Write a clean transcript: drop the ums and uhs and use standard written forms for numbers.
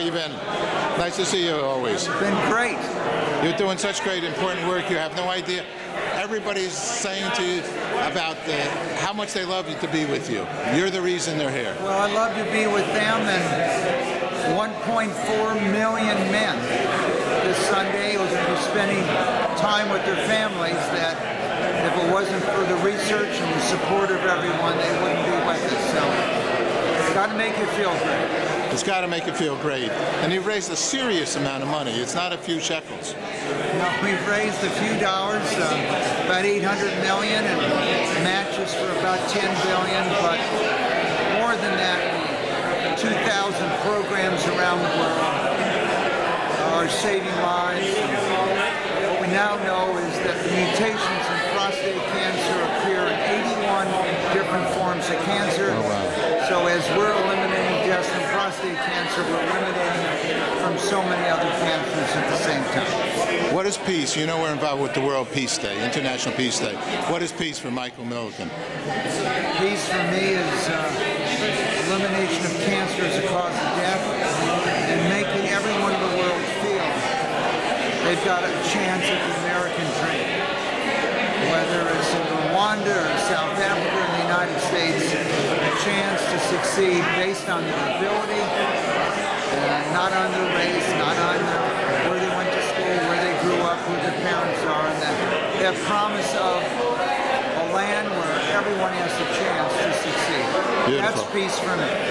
you been? Nice to see you always. It's been great. You're doing such great, important work. You have no idea. Everybody's saying to you about how much they love you to be with you. You're the reason they're here. Well, I love to be with them and 1.4 million men this Sunday who are going to be spending time with their families that if it wasn't for the research and the support of everyone, they wouldn't be with us. So it's got to make you feel great. It's got to make you feel great. And you've raised a serious amount of money. It's not a few shekels. No, we've raised a few dollars, about 800 million, and matches for about 10 billion. But more than that, 2,000 programs around the world are saving lives. What we now know is that the mutations in prostate cancer appear in 81 different forms of cancer. Oh, wow. So as we're eliminating deaths from prostate cancer, we're eliminating from so many other cancers at the same time. What is peace? You know we're involved with the World Peace Day, International Peace Day. What is peace for Michael Millican? Peace for me is elimination of cancer as a cause of death and making everyone in the world feel they've got a chance at the American dream. Whether it's in Rwanda or South Africa or the United States, a chance to succeed based on their ability, not on their race, not on where they went to school, where they grew up, who their parents are, and that promise of a land where everyone has a chance to succeed. Beautiful. That's peace for me.